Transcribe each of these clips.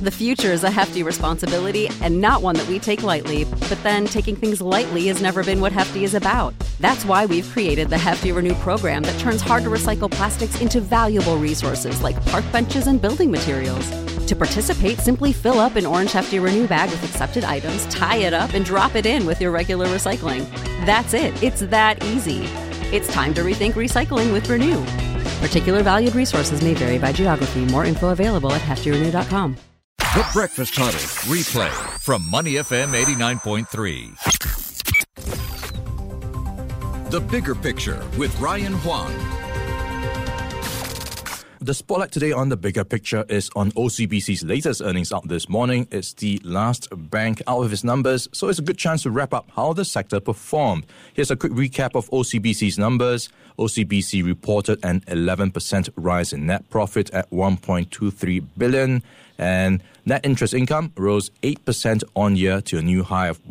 The future is a hefty responsibility and not one that we take lightly. But then taking things lightly has never been what Hefty is about. That's why we've created the Hefty Renew program that turns hard-to-recycle plastics into valuable resources like park benches and building materials. To participate, simply fill up an orange Hefty Renew bag with accepted items, tie it up, and drop it in with your regular recycling. That's it. It's that easy. It's time to rethink recycling with Renew. Particular valued resources may vary by geography. More info available at heftyrenew.com. The Breakfast Huddle replay from Money FM 89.3. The Bigger Picture with Ryan Huang. The spotlight today on The Bigger Picture is on OCBC's latest earnings out this morning. It's the last bank out of its numbers, so it's a good chance to wrap up how the sector performed. Here's a quick recap of OCBC's numbers. OCBC reported an 11% rise in net profit at 1.23 billion, and net interest income rose 8% on year to a new high of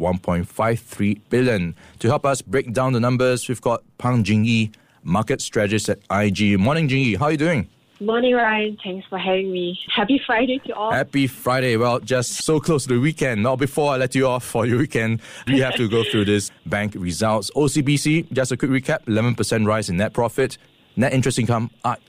1.53 billion. To help us break down the numbers, we've got Pang Jingyi, market strategist at IG. Morning, Jingyi. How are you doing? Morning, Ryan. Thanks for having me. Happy Friday to all. Happy Friday. Well, just so close to the weekend. Now, before I let you off for your weekend, we have to go through this bank results. OCBC, just a quick recap, 11% rise in net profit. Net interest income up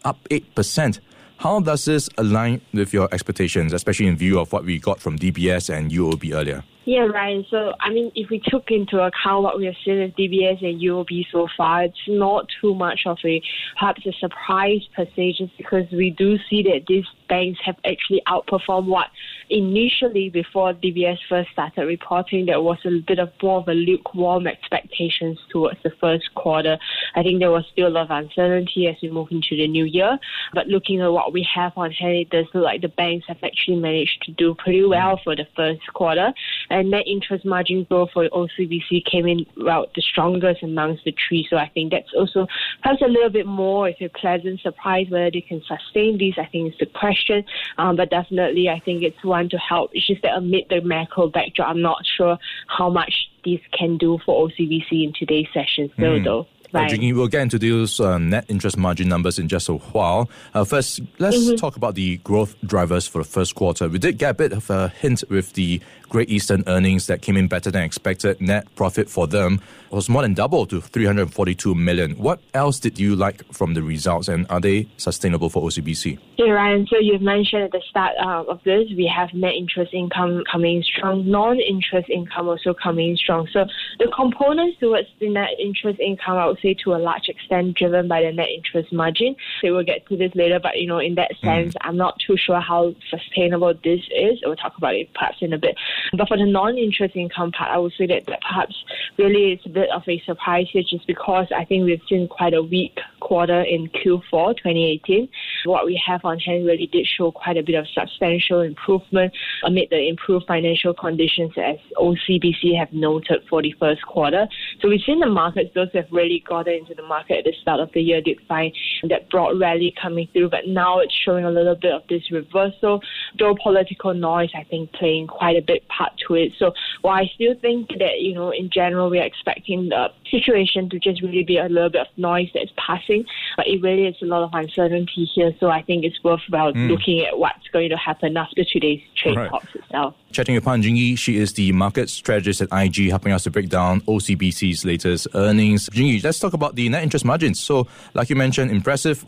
8%. How does this align with your expectations, especially in view of what we got from DBS and UOB earlier? Yeah, Ryan. So, if we took into account what we have seen with DBS and UOB so far, it's not too much of perhaps a surprise per se, just because we do see that these banks have actually outperformed what initially, before DBS first started reporting, there was a bit of more of a lukewarm expectations towards the first quarter. I think there was still a lot of uncertainty as we move into the new year. But looking at what we have on hand, it does look like the banks have actually managed to do pretty well for the first quarter. And net interest margin growth for OCBC came in the strongest amongst the three. So I think that's also perhaps a little bit more of a pleasant surprise. Whether they can sustain these, I think is the question. But definitely, I think it's one to help. It's just that amid the macro backdrop, I'm not sure how much this can do for OCBC in today's session still, though. Right. Jingyi, we'll get into those net interest margin numbers in just a while. First, let's talk about the growth drivers for the first quarter. We did get a bit of a hint with the Great Eastern earnings that came in better than expected. Net profit for them was more than double to 342 million. What else did you like from the results, and are they sustainable for OCBC? Yeah, Ryan. So you've mentioned at the start of this, we have net interest income coming strong, non-interest income also coming strong. So the components towards the net interest income, I would say to a large extent driven by the net interest margin. So we'll get to this later, but in that sense, I'm not too sure how sustainable this is. We'll talk about it perhaps in a bit. But for the non-interest income part, I would say that perhaps really it's a bit of a surprise here, just because I think we've seen quite a weak quarter in Q4 2018. What we have on hand really did show quite a bit of substantial improvement amid the improved financial conditions, as OCBC have noted for the first quarter. So we've seen the markets, those who have really gotten into the market at the start of the year, did find that broad rally coming through, but now it's showing a little bit of this reversal, though political noise, I think, playing quite a big part to it. So while I still think that, in general, we are expecting the situation to just really be a little bit of noise that's passing, but it really is a lot of uncertainty here. So I think it's worthwhile looking at what's going to happen after today's trade talks itself. Chatting with Pang Jingyi, she is the market strategist at IG, helping us to break down OCBC's latest earnings. Jingyi, let's talk about the net interest margins. So, like you mentioned, impressive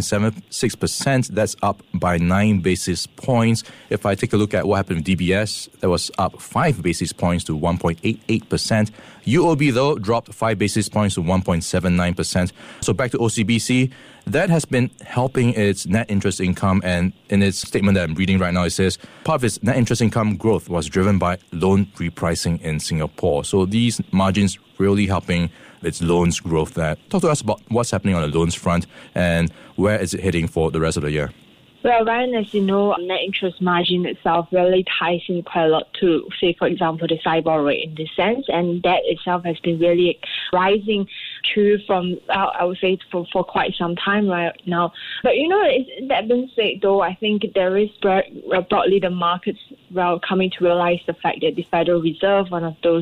1.76%. That's up by 9 basis points. If I take a look at what happened with DBS, that was up 5 basis points to 1.88%. UOB, though, dropped 5 basis points to 1.79%. So back to OCBC. That has been helping its net interest income, and in its statement that I'm reading right now, it says part of its net interest income growth was driven by loan repricing in Singapore. So these margins really helping its loans growth. Talk to us about what's happening on the loans front and where is it heading for the rest of the year. Well, Ryan, as you know, net interest margin itself really ties in quite a lot to, say, for example, the SIBOR rate in this sense, and that itself has been really rising true from, I would say, for quite some time right now. But, that being said, though, I think there is broadly the markets coming to realize the fact that the Federal Reserve, one of those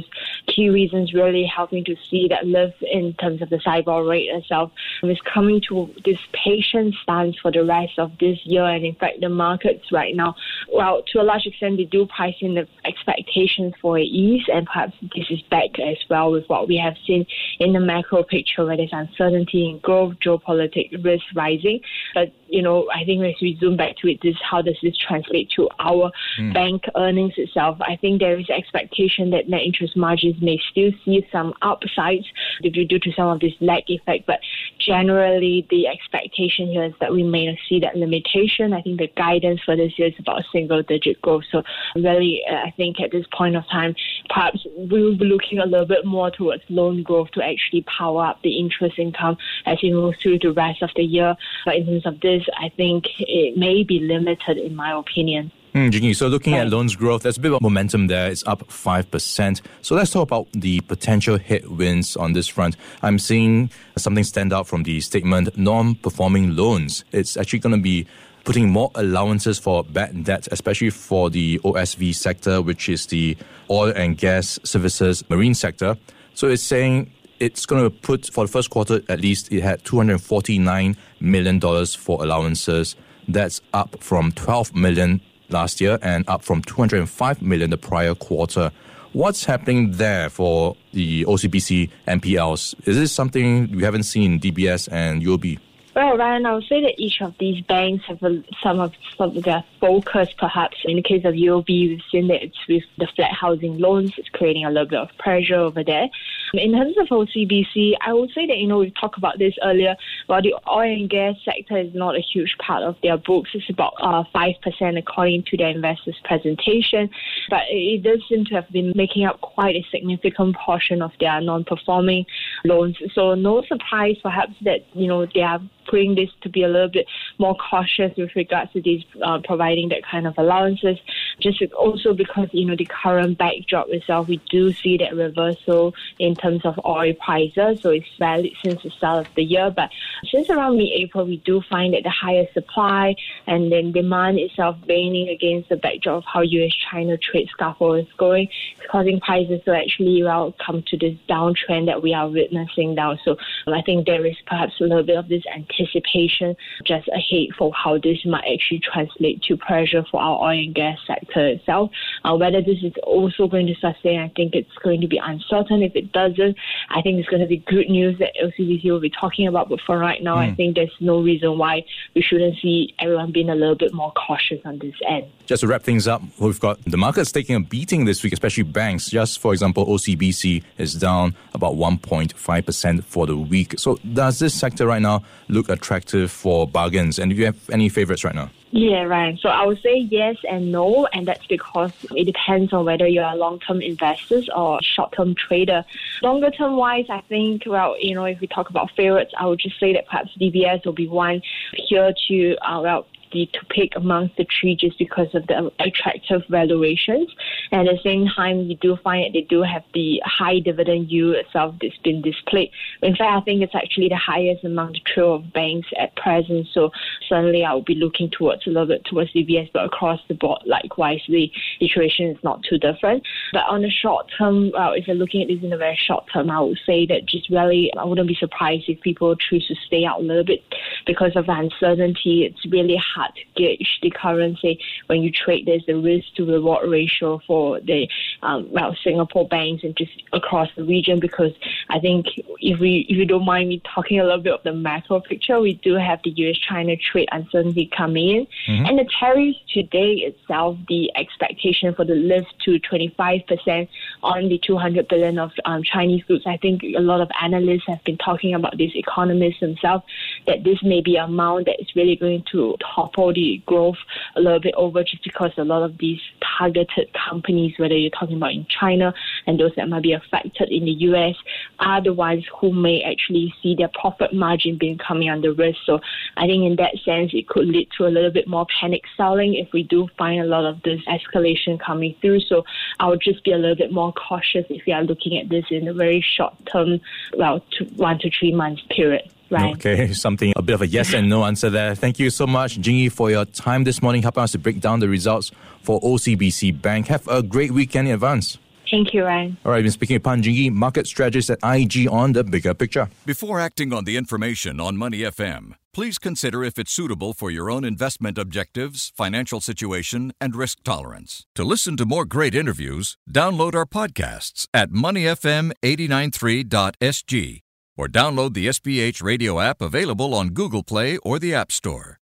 key reasons really helping to see that lift in terms of the SIBOR rate itself is coming to this patient stance for the rest of this year. And in fact, the markets right now, well, to a large extent, they do price in the expectations for ease, and perhaps this is back as well with what we have seen in the macro picture where there's uncertainty in growth, geopolitical risk rising. But, I think as we zoom back to it, how does this translate to our bank earnings itself? I think there is expectation that net interest margins may still see some upsides due to some of this lag effect, but generally the expectation here is that we may not see that limitation. I think the guidance for this year is about single-digit growth. So really, I think at this point of time, perhaps we will be looking a little bit more towards loan growth to actually power up the interest income as we move through the rest of the year. But in terms of this, I think it may be limited in my opinion. Jingy, so looking at loans growth, there's a bit of momentum there. It's up 5%. So let's talk about the potential headwinds on this front. I'm seeing something stand out from the statement, non-performing loans. It's actually going to be putting more allowances for bad debt, especially for the OSV sector, which is the oil and gas services marine sector. So it's saying it's going to put, for the first quarter at least, it had $249 million for allowances. That's up from $12 million last year and up from $205 million the prior quarter. What's happening there for the OCBC NPLs? Is this something we haven't seen in DBS and UOB? Well, Ryan, I would say that each of these banks have some of their focus, perhaps. In the case of UOB, we've seen that it's with the flat housing loans. It's creating a little bit of pressure over there. In terms of OCBC, I would say that, we talked about this earlier, while the oil and gas sector is not a huge part of their books. It's about 5% according to their investors' presentation. But it does seem to have been making up quite a significant portion of their non-performing loans. So no surprise, perhaps, that, they are putting this to be a little bit more cautious with regards to these providing that kind of allowances. Just also because, the current backdrop itself, we do see that reversal in terms of oil prices. So it's valid since the start of the year. But since around mid-April, we do find that the higher supply and then demand itself waning against the backdrop of how US-China trade scuffle is going, it's causing prices to actually come to this downtrend that we are witnessing now. So I think there is perhaps a little bit of this anticipation just ahead for how this might actually translate to pressure for our oil and gas sector itself. Whether this is also going to sustain, I think it's going to be uncertain. If it doesn't, I think it's going to be good news that OCBC will be talking about. But for right now, I think there's no reason why we shouldn't see everyone being a little bit more cautious on this end. Just to wrap things up, we've got the markets taking a beating this week, especially banks. Just for example, OCBC is down about 1.5% for the week. So does this sector right now look attractive for bargains? And do you have any favorites right now? Yeah, right. So I would say yes and no, and that's because it depends on whether you're a long-term investor or short-term trader. Longer-term wise, I think, if we talk about favorites, I would just say that perhaps DBS will be one here to, to pick amongst the three just because of the attractive valuations. And at the same time, we do find that they do have the high dividend yield itself that's been displayed. In fact, I think it's actually the highest among the trio of banks at present. So certainly I will be looking a little bit towards DBS, but across the board, likewise, the situation is not too different. But on the short term, if you're looking at this in a very short term, I would say that just really, I wouldn't be surprised if people choose to stay out a little bit because of the uncertainty. It's really hard to gauge the currency when you trade. There's the risk to reward ratio for the Singapore banks and just across the region, because I think if you don't mind me talking a little bit of the macro picture, we do have the US-China trade uncertainty coming in. And the tariffs today itself, the expectation for the lift to 25% on the 200 billion of Chinese goods. I think a lot of analysts have been talking about this, economists themselves, that this may be an amount that is really going to topple the growth a little bit over, just because a lot of these targeted companies, whether you're talking about in China and those that might be affected in the US, are the ones who may actually see their profit margin being coming under risk. So I think in that sense, it could lead to a little bit more panic selling if we do find a lot of this escalation coming through. So I would just be a little bit more cautious if you are looking at this in a very short term, 1 to 3 months period. Right. Okay, a bit of a yes and no answer there. Thank you so much, Jingy, for your time this morning, helping us to break down the results for OCBC Bank. Have a great weekend in advance. Thank you, Ryan. All right, I've been speaking with Pan Jingy, market strategist at IG on the bigger picture. Before acting on the information on Money FM, please consider if it's suitable for your own investment objectives, financial situation, and risk tolerance. To listen to more great interviews, download our podcasts at moneyfm893.sg or download the SPH radio app available on Google Play or the App Store.